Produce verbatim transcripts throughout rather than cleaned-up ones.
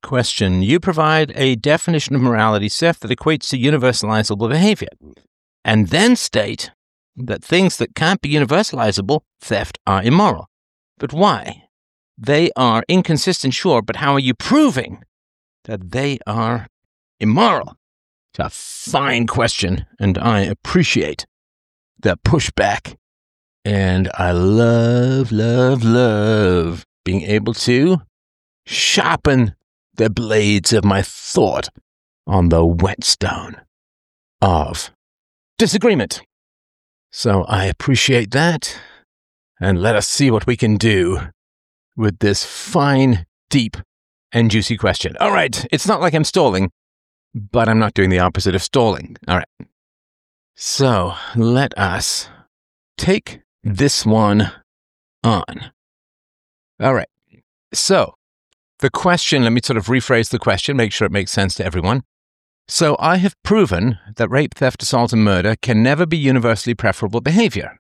Question. You provide a definition of morality theft that equates to universalizable behavior, and then state that things that can't be universalizable, theft, are immoral. But why? They are inconsistent, sure, but how are you proving that they are immoral? It's a fine question, and I appreciate the pushback. And I love, love, love being able to sharpen the blades of my thought on the whetstone of disagreement. So I appreciate that, and let us see what we can do with this fine, deep, and juicy question. All right, it's not like I'm stalling, but I'm not doing the opposite of stalling. All right. So let us take this one on. All right. So the question, let me sort of rephrase the question, make sure it makes sense to everyone. So I have proven that rape, theft, assault, and murder can never be universally preferable behavior.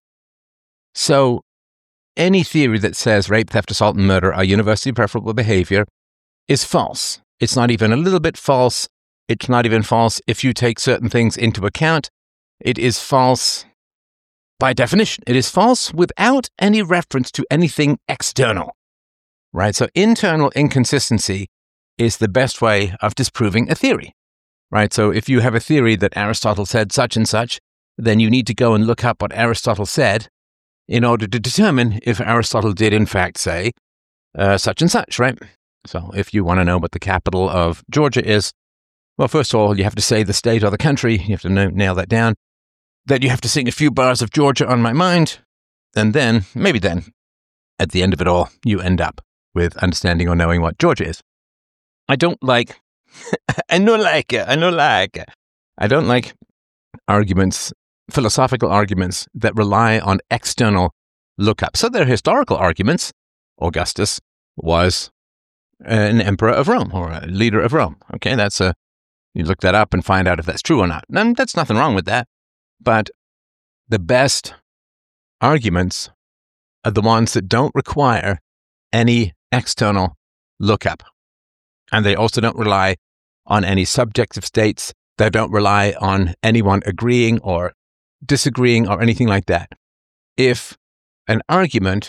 So any theory that says rape, theft, assault, and murder are universally preferable behavior is false. It's not even a little bit false. It's not even false if you take certain things into account. It is false by definition. It is false without any reference to anything external. Right? So internal inconsistency is the best way of disproving a theory. Right? So if you have a theory that Aristotle said such and such, then you need to go and look up what Aristotle said in order to determine if Aristotle did in fact say uh, such and such, right? So if you want to know what the capital of Georgia is, well, first of all, you have to say the state or the country. You have to know, nail that down. Then you have to sing a few bars of Georgia on my mind. And then, maybe then, at the end of it all, you end up with understanding or knowing what Georgia is. I don't like, I don't like it, I don't like it. I don't like arguments, philosophical arguments that rely on external lookup. So they're historical arguments. Augustus was an emperor of Rome or a leader of Rome. Okay, that's a, you look that up and find out if that's true or not. And that's nothing wrong with that. But the best arguments are the ones that don't require any external lookup. And they also don't rely on any subjective states. They don't rely on anyone agreeing or disagreeing or anything like that. If an argument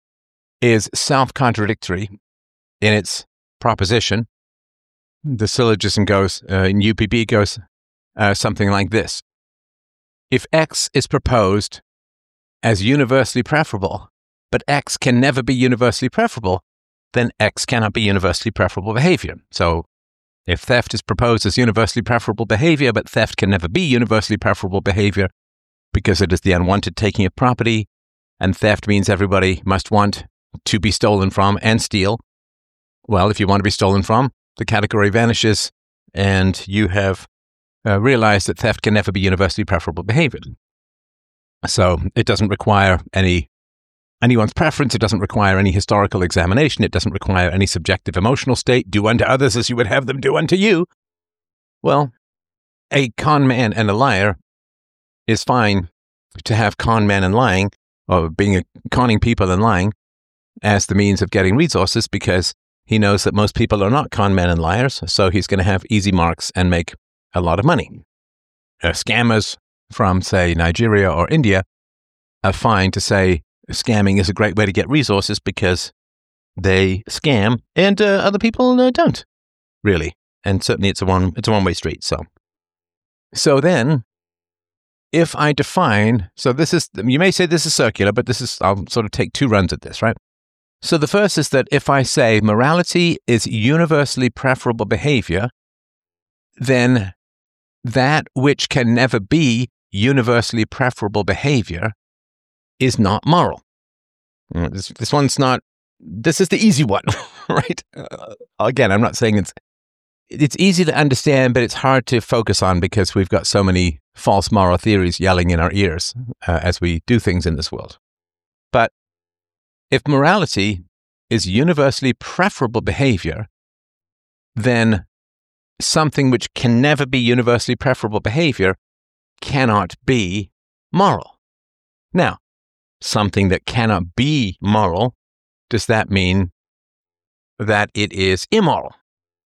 is self-contradictory in its proposition, the syllogism goes, uh, in U P B goes uh, something like this. If X is proposed as universally preferable, but X can never be universally preferable, then X cannot be universally preferable behavior. So if theft is proposed as universally preferable behavior, but theft can never be universally preferable behavior because it is the unwanted taking of property, and theft means everybody must want to be stolen from and steal. Well, if you want to be stolen from, the category vanishes, and you have uh, realized that theft can never be universally preferable behavior. So it doesn't require any anyone's preference. It doesn't require any historical examination. It doesn't require any subjective emotional state. Do unto others as you would have them do unto you. Well, a con man and a liar is fine to have con man and lying, or being a, conning people and lying as the means of getting resources, because he knows that most people are not con men and liars, so he's going to have easy marks and make a lot of money. Uh, scammers from, say, Nigeria or India are fine to say scamming is a great way to get resources because they scam and uh, other people uh, don't, really. And certainly it's a one it's a one-way street. So, so then, if I define, so this is, you may say this is circular, but this is, I'll sort of take two runs at this, right? So the first is that if I say morality is universally preferable behavior, then that which can never be universally preferable behavior is not moral. This, this one's not, this is the easy one, right? Uh, again, I'm not saying it's, it's easy to understand, but it's hard to focus on because we've got so many false moral theories yelling in our ears uh, as we do things in this world. But if morality is universally preferable behavior, then something which can never be universally preferable behavior cannot be moral. Now, something that cannot be moral, does that mean that it is immoral?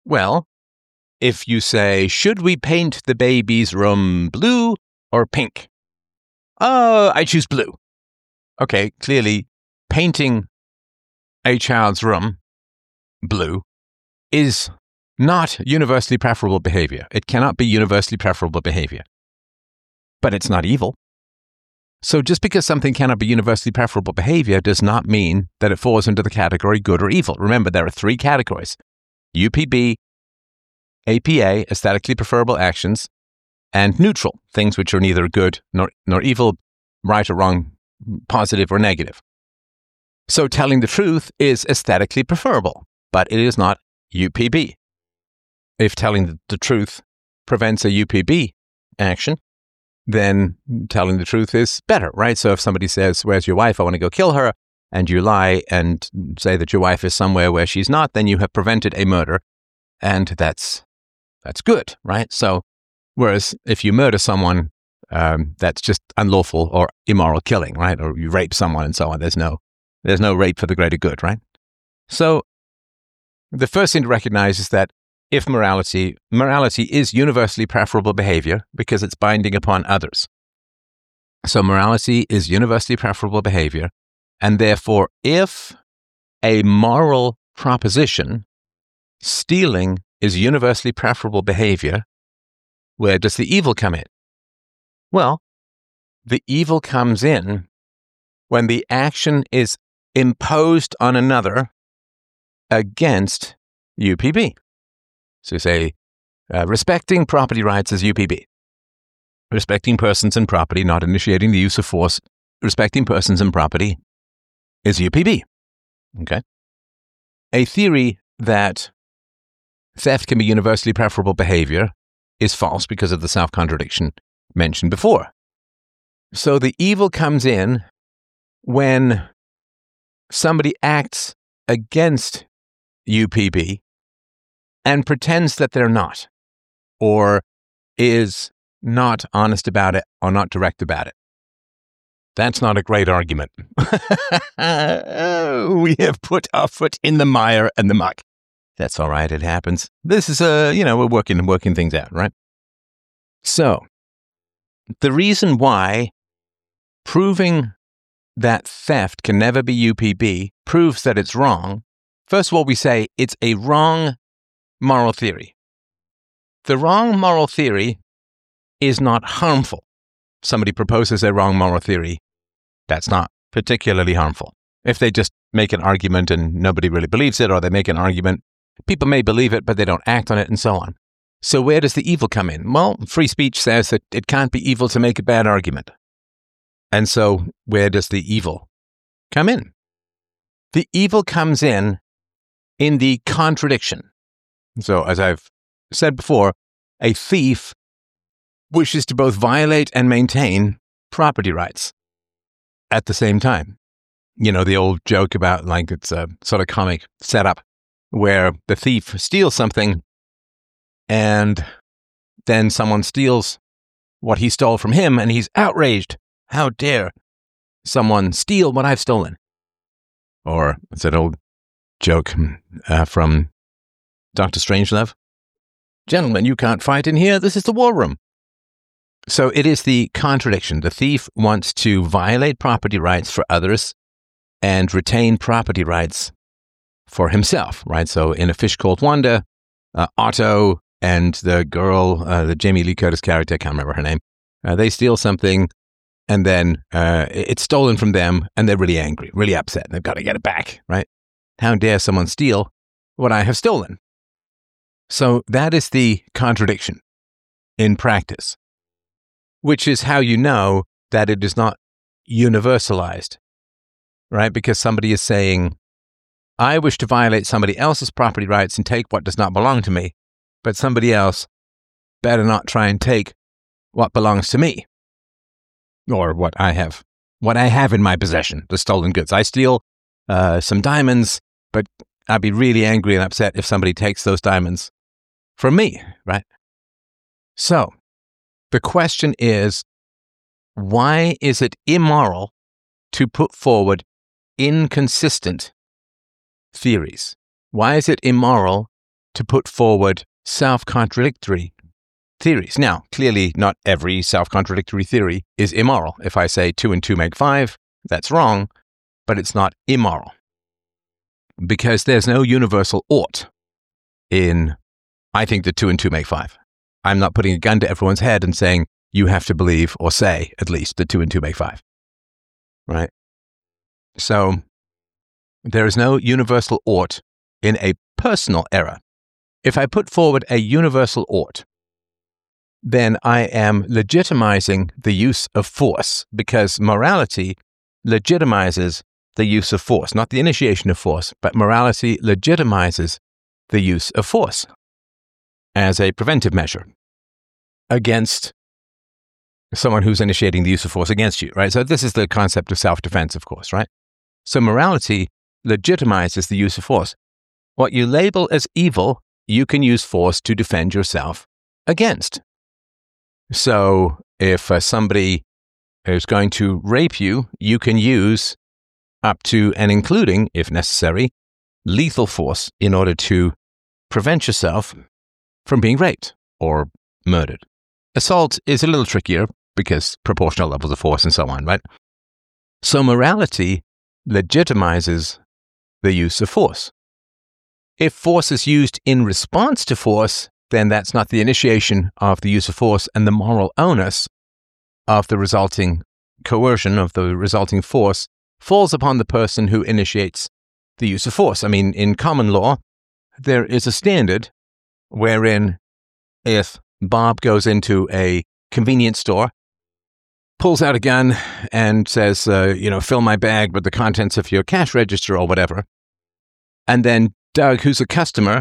Well, if you say, should we paint the baby's room blue or pink? Oh, I choose blue. Okay, clearly painting a child's room blue is not universally preferable behavior. It cannot be universally preferable behavior. But it's not evil. So just because something cannot be universally preferable behavior does not mean that it falls into the category good or evil. Remember, there are three categories: U P B, A P A, aesthetically preferable actions, and neutral, things which are neither good nor, nor evil, right or wrong, positive or negative. So telling the truth is aesthetically preferable, but it is not U P B. If telling the truth prevents a U P B action, then telling the truth is better, right? So if somebody says, where's your wife? I want to go kill her. And you lie and say that your wife is somewhere where she's not, then you have prevented a murder. And that's that's good, right? So whereas if you murder someone, um, that's just unlawful or immoral killing, right? Or you rape someone and so on. There's no, there's no rape for the greater good, right? So the first thing to recognize is that if morality, morality is universally preferable behavior because it's binding upon others. So morality is universally preferable behavior. And therefore, if a moral proposition, stealing is universally preferable behavior, where does the evil come in? Well, the evil comes in when the action is imposed on another against U P B. So say, uh, respecting property rights is U P B. Respecting persons and property, not initiating the use of force, respecting persons and property is U P B. Okay? A theory that theft can be universally preferable behavior is false because of the self-contradiction mentioned before. So the evil comes in when somebody acts against U P B and pretends that they're not, or is not honest about it or not direct about it. That's not a great argument. We have put our foot in the mire and the muck. That's all right. It happens. This is a, you know, we're working working things out, right? So the reason why proving that theft can never be U P B proves that it's wrong. First of all, we say it's a wrong moral theory. The wrong moral theory is not harmful. Somebody proposes a wrong moral theory, that's not particularly harmful. If they just make an argument and nobody really believes it, or they make an argument, people may believe it, but they don't act on it, and so on. So where does the evil come in? Well, free speech says that it can't be evil to make a bad argument. And so where does the evil come in? The evil comes in in the contradiction. So as I've said before, a thief wishes to both violate and maintain property rights at the same time. You know, the old joke about, like, it's a sort of comic setup where the thief steals something and then someone steals what he stole from him and he's outraged. How dare someone steal what I've stolen? Or it's that old joke uh, from Doctor Strangelove. Gentlemen, you can't fight in here. This is the war room. So it is the contradiction. The thief wants to violate property rights for others and retain property rights for himself, right? So in A Fish Called Wanda, uh, Otto and the girl, uh, the Jamie Lee Curtis character, I can't remember her name, uh, they steal something and then uh, it's stolen from them and they're really angry, really upset. They've got to get it back, right? How dare someone steal what I have stolen? So that is the contradiction in practice, which is how you know that it is not universalized, right? Because somebody is saying, I wish to violate somebody else's property rights and take what does not belong to me, but somebody else better not try and take what belongs to me, or what I have, what I have in my possession, the stolen goods. I steal uh, some diamonds, but I'd be really angry and upset if somebody takes those diamonds from me, right? So the question is, why is it immoral to put forward inconsistent theories? Why is it immoral to put forward self-contradictory theories. Now, clearly not every self-contradictory theory is immoral. If I say two and two make five, that's wrong, but it's not immoral. Because there's no universal ought in, I think that two and two make five. I'm not putting a gun to everyone's head and saying, you have to believe or say, at least, that two and two make five. Right? So, there is no universal ought in a personal error. If I put forward a universal ought, then I am legitimizing the use of force, because morality legitimizes the use of force, not the initiation of force, but morality legitimizes the use of force as a preventive measure against someone who's initiating the use of force against you, right? So this is the concept of self-defense, of course, right? So morality legitimizes the use of force. What you label as evil, you can use force to defend yourself against. So if uh, somebody is going to rape you, you can use up to and including, if necessary, lethal force in order to prevent yourself from being raped or murdered. Assault is a little trickier because proportional levels of force and so on, right? So morality legitimizes the use of force. If force is used in response to force, then that's not the initiation of the use of force, and the moral onus of the resulting coercion, of the resulting force, falls upon the person who initiates the use of force. I mean, in common law, there is a standard wherein if Bob goes into a convenience store, pulls out a gun and says, uh, you know, fill my bag with the contents of your cash register or whatever, and then Doug, who's a customer,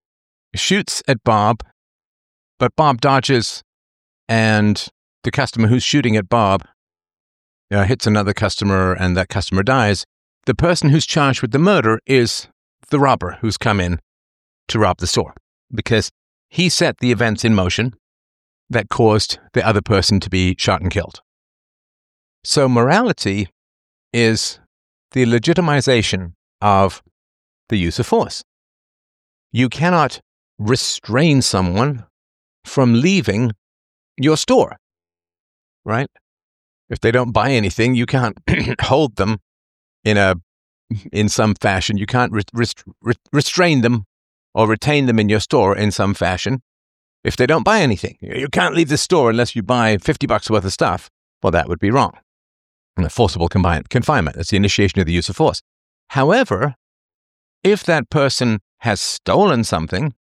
shoots at Bob, but Bob dodges, and the customer who's shooting at Bob uh, hits another customer, and that customer dies. The person who's charged with the murder is the robber who's come in to rob the store, because he set the events in motion that caused the other person to be shot and killed. So morality is the legitimization of the use of force. You cannot restrain someone from leaving your store, right? If they don't buy anything, you can't hold them in a in some fashion. You can't re- rest- re- restrain them or retain them in your store in some fashion. If they don't buy anything, you can't leave the store unless you buy fifty bucks worth of stuff. Well, that would be wrong. And a forcible confine- confinement, that's the initiation of the use of force. However, if that person has stolen something,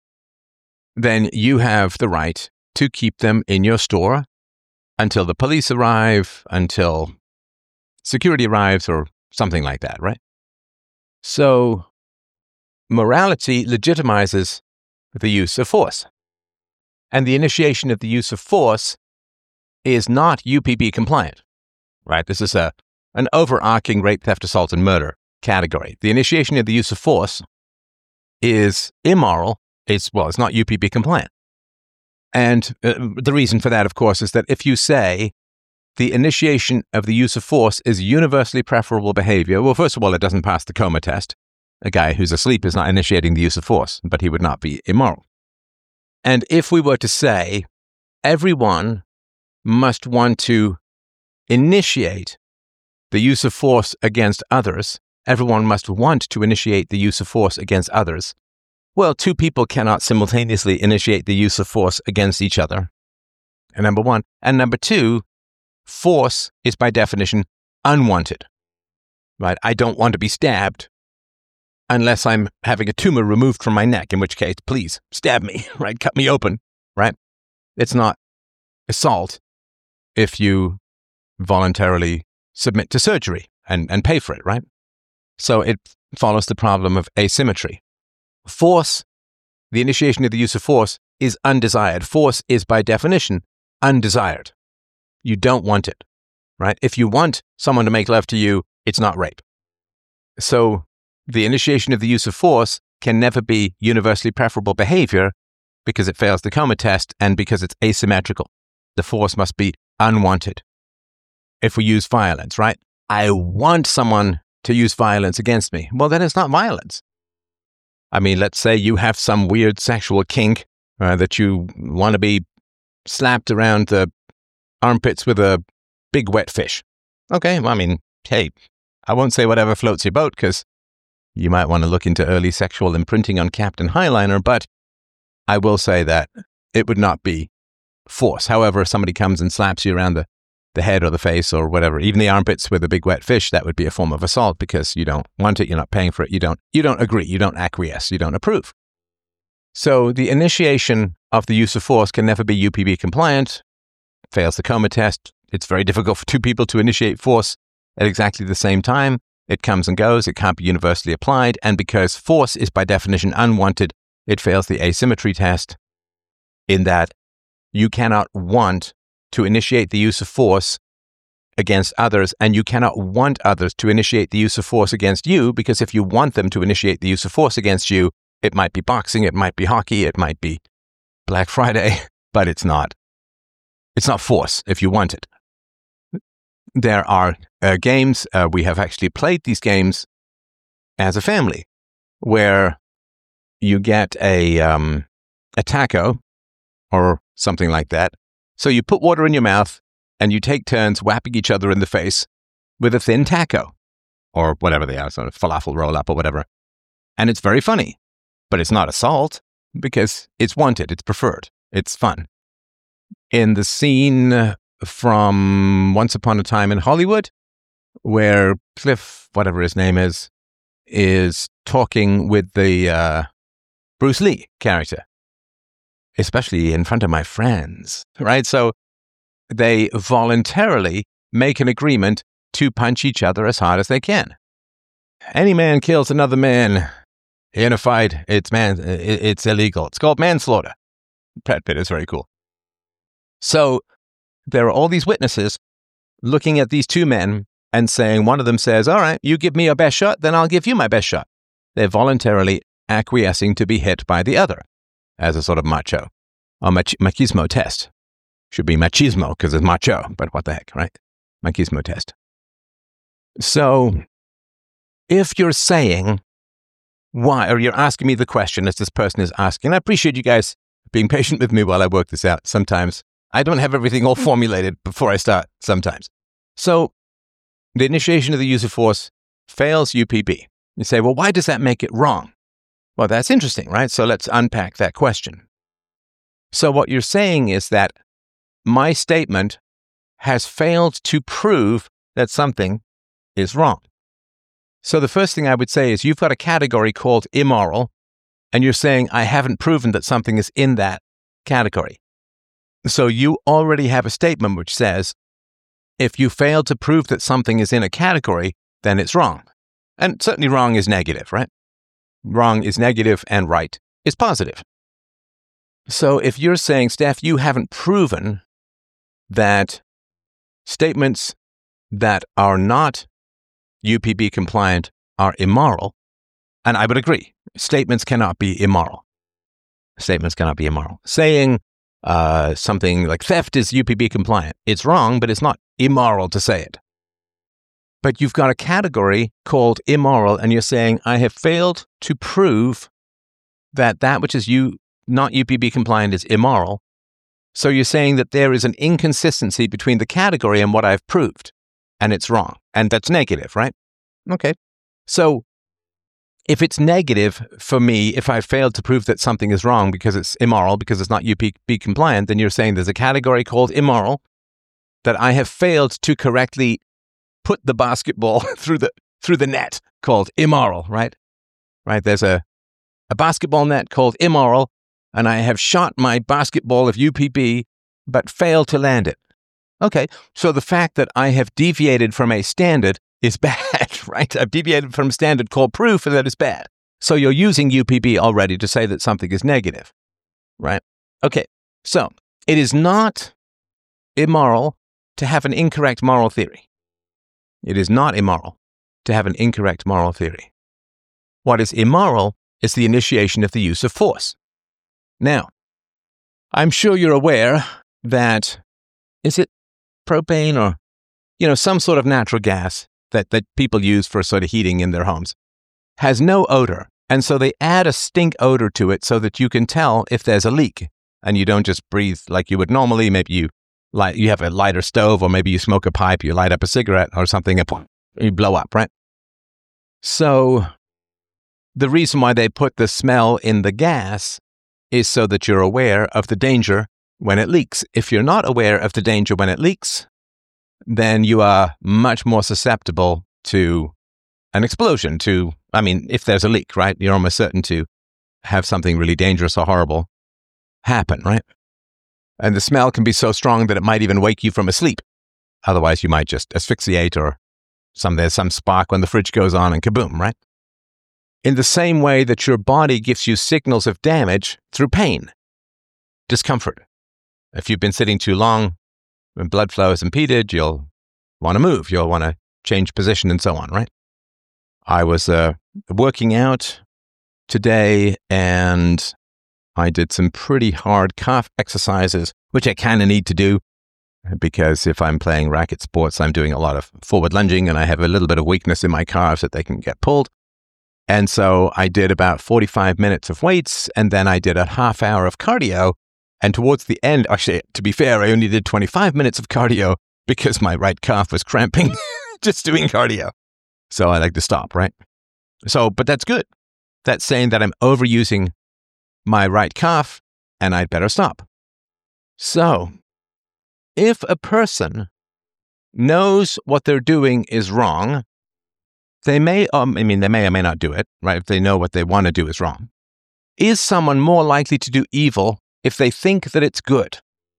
then you have the right to keep them in your store until the police arrive, until security arrives, or something like that, right? So, morality legitimizes the use of force. And the initiation of the use of force is not U P B compliant, right? This is a an overarching rape, theft, assault, and murder category. The initiation of the use of force is immoral. It's, well, it's not U P B compliant. And uh, the reason for that, of course, is that if you say the initiation of the use of force is universally preferable behavior, well, first of all, it doesn't pass the coma test. A guy who's asleep is not initiating the use of force, but he would not be immoral. And if we were to say everyone must want to initiate the use of force against others, everyone must want to initiate the use of force against others, well, two people cannot simultaneously initiate the use of force against each other. And number one. And number two, force is by definition unwanted. Right? I don't want to be stabbed unless I'm having a tumor removed from my neck, in which case, please, stab me, right? Cut me open, right? It's not assault if you voluntarily submit to surgery and, and pay for it, right? So it follows the problem of asymmetry. Force, the initiation of the use of force, is undesired. Force is by definition undesired. You don't want it, right? If you want someone to make love to you, it's not rape. So the initiation of the use of force can never be universally preferable behavior because it fails the coma test and because it's asymmetrical. The force must be unwanted. If we use violence, right? I want someone to use violence against me. Well, then it's not violence. I mean, let's say you have some weird sexual kink uh, that you want to be slapped around the armpits with a big wet fish. Okay, well, I mean, hey, I won't say whatever floats your boat because you might want to look into early sexual imprinting on Captain Highliner, but I will say that it would not be force. However, if somebody comes and slaps you around the, the head or the face or whatever, even the armpits with a big wet fish, that would be a form of assault because you don't want it, you're not paying for it, you don't, you don't agree, you don't acquiesce, you don't approve. So the initiation of the use of force can never be U P B compliant, fails the coma test. It's very difficult for two people to initiate force at exactly the same time. It comes and goes, it can't be universally applied, and because force is by definition unwanted, it fails the asymmetry test in that you cannot want to initiate the use of force against others, and you cannot want others to initiate the use of force against you, because if you want them to initiate the use of force against you, it might be boxing, it might be hockey, it might be Black Friday, but it's not. It's not force if you want it. There are uh, games, uh, we have actually played these games as a family, where you get a, um, a taco or something like that. So you put water in your mouth and you take turns whapping each other in the face with a thin taco or whatever they are, sort of falafel roll up or whatever. And it's very funny, but it's not assault because it's wanted, it's preferred, it's fun. In the scene from Once Upon a Time in Hollywood, where Cliff, whatever his name is, is talking with the uh, Bruce Lee character, especially in front of my friends, right? So they voluntarily make an agreement to punch each other as hard as they can. Any man kills another man in a fight, it's man, it's illegal. It's called manslaughter. Brad Pitt is very cool. So there are all these witnesses looking at these two men and saying, one of them says, all right, you give me your best shot, then I'll give you my best shot. They're voluntarily acquiescing to be hit by the other as a sort of macho or mach- machismo test. Should be machismo because it's macho, but what the heck, right? Machismo test. So if you're saying why, or you're asking me the question as this person is asking, I appreciate you guys being patient with me while I work this out. Sometimes I don't have everything all formulated before I start sometimes. So the initiation of the use of force fails U P B. You say, well, why does that make it wrong? Well, that's interesting, right? So let's unpack that question. So what you're saying is that my statement has failed to prove that something is wrong. So the first thing I would say is you've got a category called immoral, and you're saying I haven't proven that something is in that category. So you already have a statement which says, if you fail to prove that something is in a category, then it's wrong. And certainly wrong is negative, right? Wrong is negative and right is positive. So if you're saying, Steph, you haven't proven that statements that are not U P B compliant are immoral, and I would agree, statements cannot be immoral. Statements cannot be immoral. Saying uh, something like theft is U P B compliant, it's wrong, but it's not immoral to say it. But you've got a category called immoral, and you're saying, I have failed to prove that that which is you, not U P B compliant is immoral. So you're saying that there is an inconsistency between the category and what I've proved, and it's wrong. And that's negative, right? Okay. So if it's negative for me, if I failed to prove that something is wrong because it's immoral, because it's not U P B compliant, then you're saying there's a category called immoral that I have failed to correctly put the basketball through the through the net called immoral, right? Right? There's a, a basketball net called immoral, and I have shot my basketball of U P B, but failed to land it. Okay, so the fact that I have deviated from a standard is bad, right? I've deviated from a standard called proof, and that is bad. So you're using U P B already to say that something is negative, right? Okay, so it is not immoral to have an incorrect moral theory. It is not immoral to have an incorrect moral theory. What is immoral is the initiation of the use of force. Now, I'm sure you're aware that, is it propane or, you know, some sort of natural gas that, that people use for sort of heating in their homes, has no odor And so they add a stink odor to it so that you can tell if there's a leak and you don't just breathe like you would normally. Maybe you light, you have a lighter stove, or maybe you smoke a pipe, you light up a cigarette or something, and you blow up, right? So the reason why they put the smell in the gas is so that you're aware of the danger when it leaks. If you're not aware of the danger when it leaks, then you are much more susceptible to an explosion, to, I mean, if there's a leak, right? You're almost certain to have something really dangerous or horrible happen, right? And the smell can be so strong that it might even wake you from a sleep. Otherwise, you might just asphyxiate, or some there's some spark when the fridge goes on and kaboom, right? In the same way that your body gives you signals of damage through pain, discomfort. If you've been sitting too long, when blood flow is impeded, you'll want to move, you'll want to change position and so on, right? I was uh, working out today, and I did some pretty hard calf exercises, which I kind of need to do because if I'm playing racket sports, I'm doing a lot of forward lunging and I have a little bit of weakness in my calves that they can get pulled. And so I did about forty-five minutes of weights, and then I did a half hour of cardio. And towards the end, actually, to be fair, I only did twenty-five minutes of cardio because my right calf was cramping just doing cardio. So I like to stop, right? So, but that's good. That's saying that I'm overusing my right calf and I'd better stop. So, if a person knows what they're doing is wrong, they may, um, I mean, they may or may not do it, right? If they know what they want to do is wrong. Is someone more likely to do evil if they think that it's good?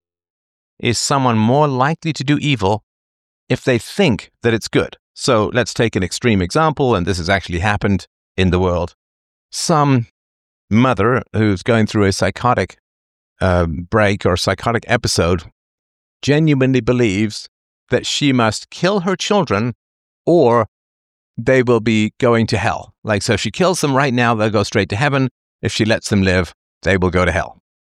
Is someone more likely to do evil if they think that it's good? So let's take an extreme example, and this has actually happened in the world. Some mother who's going through a psychotic uh, break or psychotic episode genuinely believes that she must kill her children or they will be going to hell. Like, so if she kills them right now, they'll go straight to heaven. If she lets them live, they will go to hell.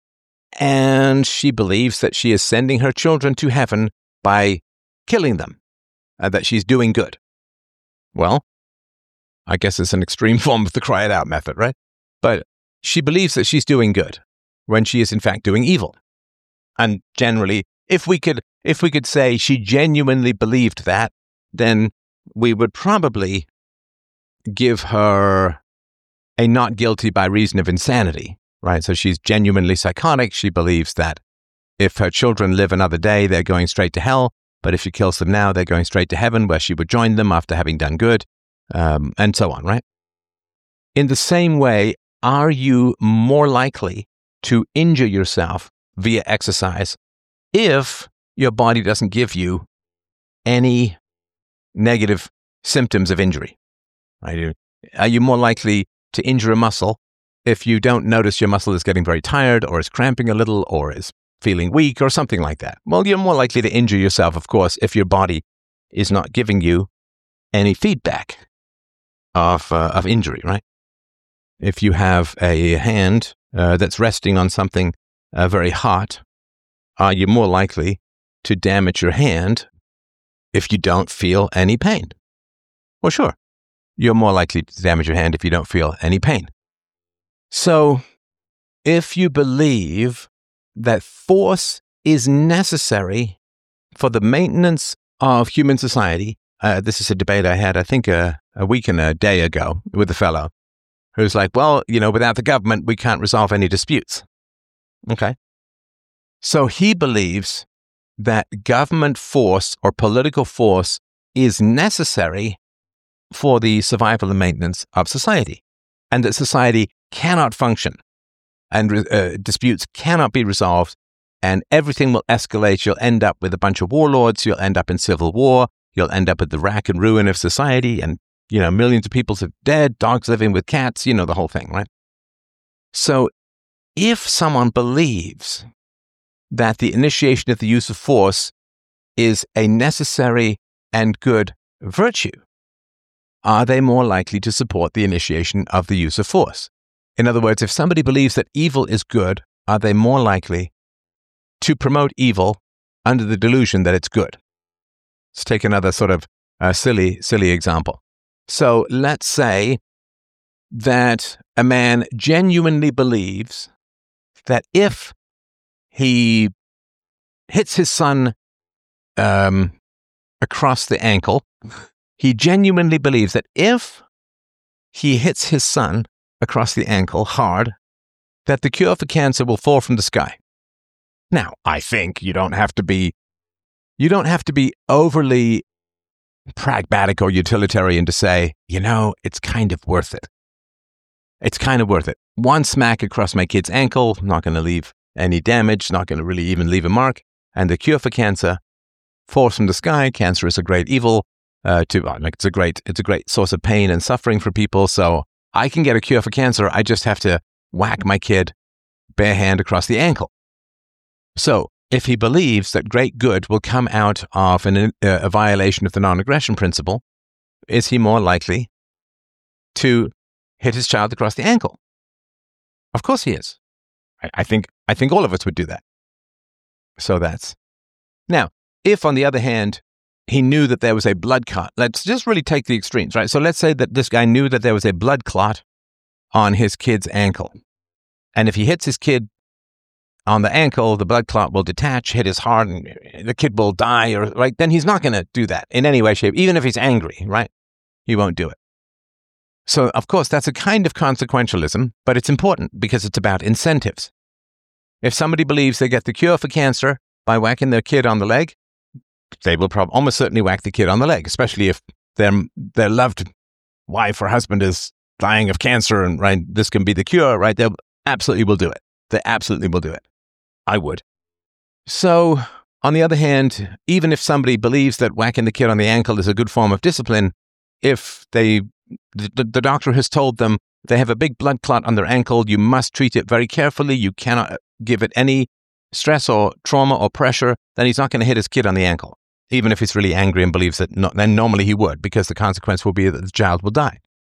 And she believes that she is sending her children to heaven by killing them. Uh, that she's doing good. Well, I guess it's an extreme form of the cry it out method, right? But she believes that she's doing good when she is in fact doing evil. And generally, if we could, if we could say she genuinely believed that, then we would probably give her a not guilty by reason of insanity, right? So she's genuinely psychotic. She believes that if her children live another day, they're going straight to hell. But if she kills them now, they're going straight to heaven, where she would join them after having done good, um, and so on, right? In the same way, are you more likely to injure yourself via exercise if your body doesn't give you any negative symptoms of injury? Right? Are you more likely to injure a muscle if you don't notice your muscle is getting very tired or is cramping a little or is feeling weak or something like that? Well, you're more likely to injure yourself, of course, if your body is not giving you any feedback of uh, of injury, right? If you have a hand uh, that's resting on something uh, very hot, are you more likely to damage your hand if you don't feel any pain? Well, sure. You're more likely to damage your hand if you don't feel any pain. So, if you believe that force is necessary for the maintenance of human society, uh, this is a debate I had, I think, a, a week and a day ago with a fellow who's like, well, you know, without the government, we can't resolve any disputes. Okay. So he believes that government force or political force is necessary for the survival and maintenance of society, and that society cannot function and uh, disputes cannot be resolved, and everything will escalate. You'll end up with a bunch of warlords. You'll end up in civil war. You'll end up with the rack and ruin of society, and, you know, millions of people are dead, dogs living with cats, you know, the whole thing, right? So if someone believes that the initiation of the use of force is a necessary and good virtue, are they more likely to support the initiation of the use of force? In other words, if somebody believes that evil is good, are they more likely to promote evil under the delusion that it's good? Let's take another sort of uh, silly, silly example. So let's say that a man genuinely believes that if he hits his son um, across the ankle, he genuinely believes that if he hits his son across the ankle hard, that the cure for cancer will fall from the sky. Now, I think you don't have to be, you don't have to be overly pragmatic or utilitarian to say, you know, it's kind of worth it. It's kind of worth it. One smack across my kid's ankle, not going to leave any damage, not going to really even leave a mark. And the cure for cancer falls from the sky. Cancer is a great evil. Uh, to like, it's a great, it's a great source of pain and suffering for people. So I can get a cure for cancer. I just have to whack my kid bare hand across the ankle. So if he believes that great good will come out of an, uh, a violation of the non-aggression principle, is he more likely to hit his child across the ankle? Of course he is. I, I think I think all of us would do that. So that's... Now, if on the other hand, he knew that there was a blood clot, let's just really take the extremes, right? So let's say that this guy knew that there was a blood clot on his kid's ankle. And if he hits his kid on the ankle, the blood clot will detach, hit his heart, and the kid will die, or right? Then he's not going to do that in any way, shape, even if he's angry, right? He won't do it. So, of course, that's a kind of consequentialism, but it's important because it's about incentives. If somebody believes they get the cure for cancer by whacking their kid on the leg, they will prob- almost certainly whack the kid on the leg, especially if their their loved wife or husband is dying of cancer and right, this can be the cure, right? They absolutely will do it. They absolutely will do it. I would. So, on the other hand, even if somebody believes that whacking the kid on the ankle is a good form of discipline, if they the, the doctor has told them they have a big blood clot on their ankle, you must treat it very carefully, you cannot give it any stress or trauma or pressure, then he's not going to hit his kid on the ankle, even if he's really angry and believes that no, then normally he would, because the consequence will be that the child will die.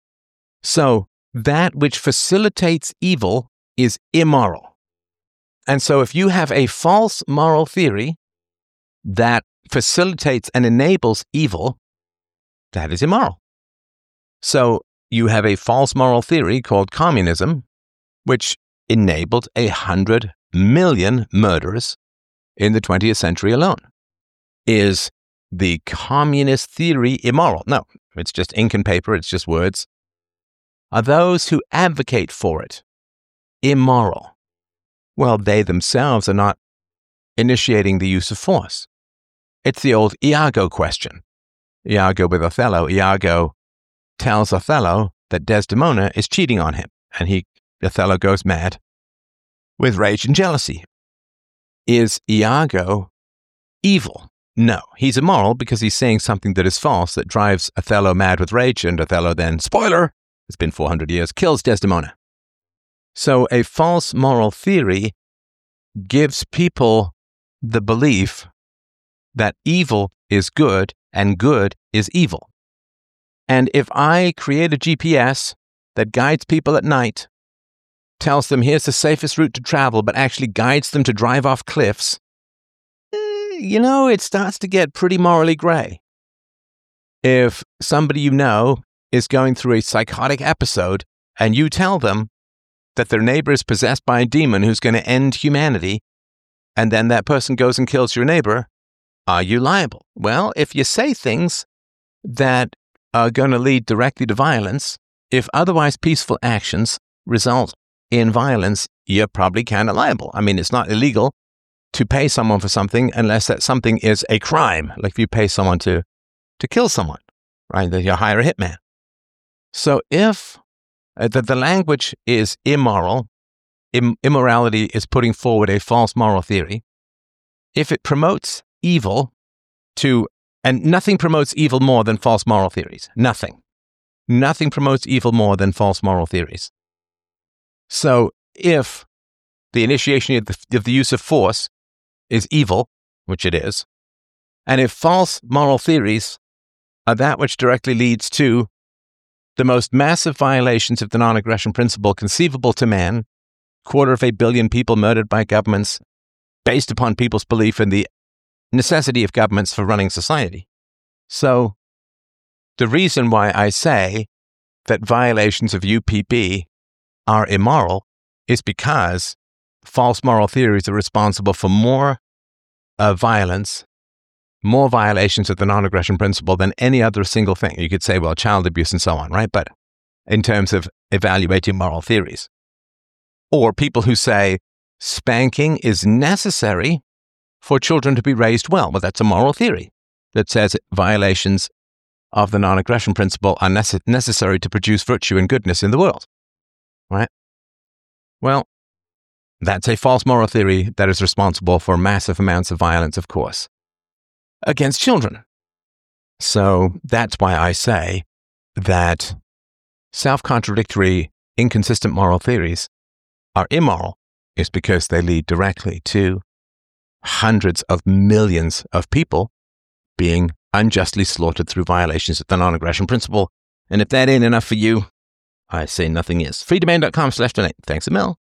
So, that which facilitates evil is immoral. And so if you have a false moral theory that facilitates and enables evil, that is immoral. So you have a false moral theory called communism, which enabled a hundred million murders in the twentieth century alone. Is the communist theory immoral? No, it's just ink and paper, it's just words. Are those who advocate for it immoral? Well, they themselves are not initiating the use of force. It's the old Iago question. Iago with Othello. Iago tells Othello that Desdemona is cheating on him, and he Othello goes mad with rage and jealousy. Is Iago evil? No, he's immoral because he's saying something that is false that drives Othello mad with rage, and Othello then, spoiler, it's been four hundred years, kills Desdemona. So a false moral theory gives people the belief that evil is good and good is evil. And if I create a G P S that guides people at night, tells them here's the safest route to travel, but actually guides them to drive off cliffs, eh, you know, it starts to get pretty morally gray. If somebody you know is going through a psychotic episode and you tell them that their neighbor is possessed by a demon who's going to end humanity, and then that person goes and kills your neighbor, are you liable? Well, if you say things that are going to lead directly to violence, if otherwise peaceful actions result in violence, you're probably kind of liable. I mean, it's not illegal to pay someone for something unless that something is a crime, like if you pay someone to, to kill someone, right? That you hire a hitman. So if uh, the, the language is immoral, im- immorality is putting forward a false moral theory, if it promotes evil to, and nothing promotes evil more than false moral theories. Nothing. Nothing promotes evil more than false moral theories. So if the initiation of the, of the use of force is evil, which it is, and if false moral theories are that which directly leads to the most massive violations of the non-aggression principle conceivable to man, quarter of a billion people murdered by governments based upon people's belief in the necessity of governments for running society. So the reason why I say that violations of U P B are immoral is because false moral theories are responsible for more uh, violence, more violations of the non-aggression principle than any other single thing. You could say, well, child abuse and so on, right? But in terms of evaluating moral theories. Or people who say spanking is necessary for children to be raised well. Well, that's a moral theory that says violations of the non-aggression principle are nece- necessary to produce virtue and goodness in the world, right? Well, that's a false moral theory that is responsible for massive amounts of violence, of course, against children. So that's why I say that self-contradictory, inconsistent moral theories are immoral, is because they lead directly to hundreds of millions of people being unjustly slaughtered through violations of the non-aggression principle. And if that ain't enough for you, I say nothing is. freedomain.com slash donate. Thanks a mil.